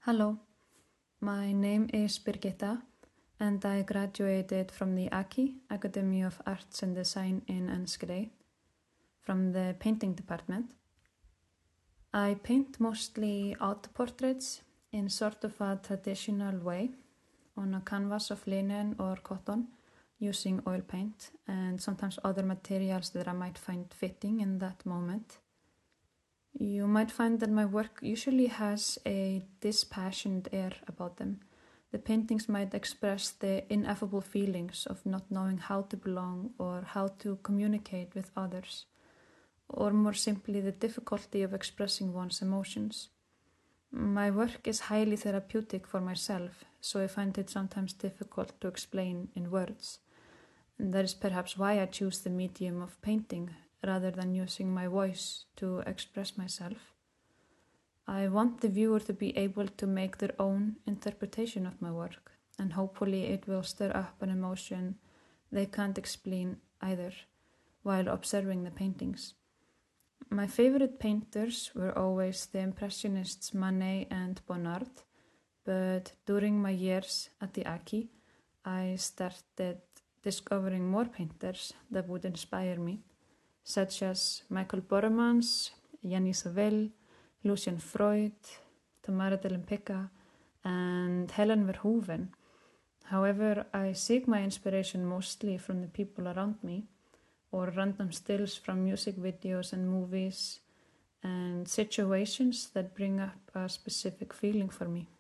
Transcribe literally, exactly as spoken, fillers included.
Hello, my name is Birgitta and I graduated from the A K I, Academy of Arts and Design in Enschede, from the painting department. I paint mostly auto-portraits in sort of a traditional way on a canvas of linen or cotton using oil paint and sometimes other materials that I might find fitting in that moment. You might find that my work usually has a dispassionate air about them. The paintings might express the ineffable feelings of not knowing how to belong or how to communicate with others, or more simply the difficulty of expressing one's emotions. My work is highly therapeutic for myself, so I find it sometimes difficult to explain in words. And that is perhaps why I choose the medium of painting rather than using my voice to express myself. I want the viewer to be able to make their own interpretation of my work, and hopefully it will stir up an emotion they can't explain either while observing the paintings. My favorite painters were always the Impressionists Manet and Bonnard, but during my years at the A K I, I started discovering more painters that would inspire me, such as Michael Boremans, Yanni Saville, Lucian Freud, Tamara de Lempicka, and Helen Verhoeven. However, I seek my inspiration mostly from the people around me, or random stills from music videos and movies, and situations that bring up a specific feeling for me.